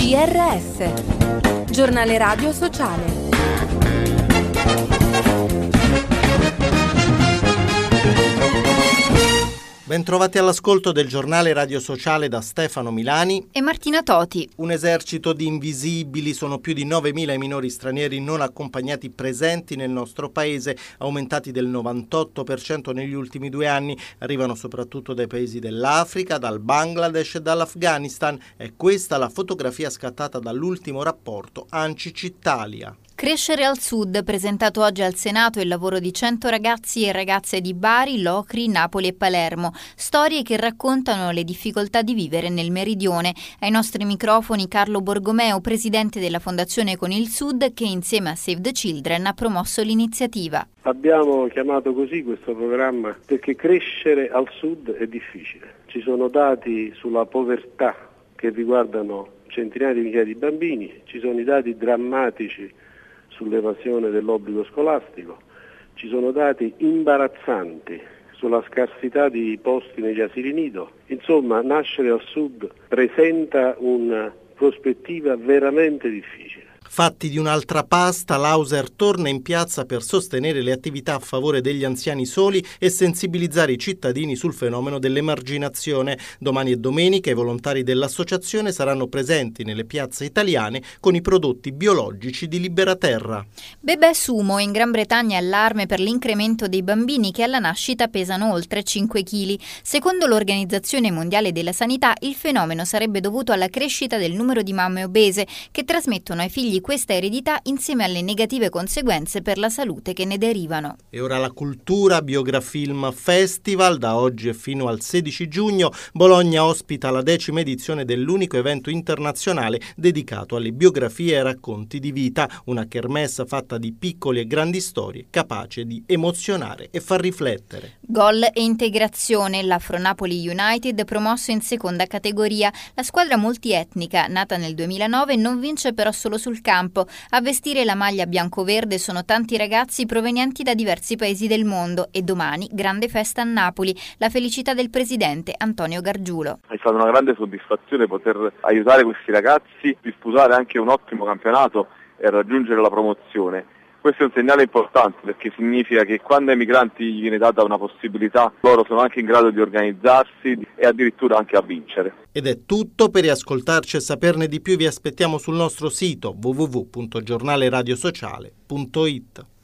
GRS, Giornale Radio Sociale. Bentrovati all'ascolto del Giornale Radio Sociale da Stefano Milani e Martina Toti. Un esercito di invisibili, sono più di 9.000 i minori stranieri non accompagnati presenti nel nostro paese, aumentati del 98% negli ultimi 2 anni. Arrivano soprattutto dai paesi dell'Africa, dal Bangladesh e dall'Afghanistan. È questa la fotografia scattata dall'ultimo rapporto ANCIC-Italia. Crescere al Sud, presentato oggi al Senato il lavoro di 100 ragazzi e ragazze di Bari, Locri, Napoli e Palermo. Storie che raccontano le difficoltà di vivere nel meridione. Ai nostri microfoni Carlo Borgomeo, presidente della Fondazione Con il Sud, che insieme a Save the Children ha promosso l'iniziativa. Abbiamo chiamato così questo programma perché crescere al Sud è difficile. Ci sono dati sulla povertà che riguardano centinaia di migliaia di bambini, ci sono i dati drammatici sull'evasione dell'obbligo scolastico, ci sono dati imbarazzanti sulla scarsità di posti negli asili nido. Insomma, nascere al Sud presenta una prospettiva veramente difficile. Fatti di un'altra pasta, l'Auser torna in piazza per sostenere le attività a favore degli anziani soli e sensibilizzare i cittadini sul fenomeno dell'emarginazione. Domani e domenica i volontari dell'associazione saranno presenti nelle piazze italiane con i prodotti biologici di Liberaterra. Bebè Sumo, in Gran Bretagna allarme per l'incremento dei bambini che alla nascita pesano oltre 5 kg. Secondo l'Organizzazione Mondiale della Sanità, il fenomeno sarebbe dovuto alla crescita del numero di mamme obese che trasmettono ai figli questa eredità insieme alle negative conseguenze per la salute che ne derivano. E ora la cultura, Biografilm Festival, da oggi e fino al 16 giugno, Bologna ospita la 10ª edizione dell'unico evento internazionale dedicato alle biografie e racconti di vita, una kermesse fatta di piccole e grandi storie, capace di emozionare e far riflettere. Gol e integrazione, l'Afro-Napoli United promosso in seconda categoria. La squadra multietnica, nata nel 2009, non vince però solo sul campo. A vestire la maglia bianco-verde sono tanti ragazzi provenienti da diversi paesi del mondo e domani grande festa a Napoli, la felicità del presidente Antonio Gargiulo. È stata una grande soddisfazione poter aiutare questi ragazzi, disputare anche un ottimo campionato e raggiungere la promozione. Questo è un segnale importante perché significa che quando ai migranti gli viene data una possibilità, loro sono anche in grado di organizzarsi e addirittura anche a vincere. Ed è tutto. Per riascoltarci e saperne di più vi aspettiamo sul nostro sito www.giornaleradiosociale.it.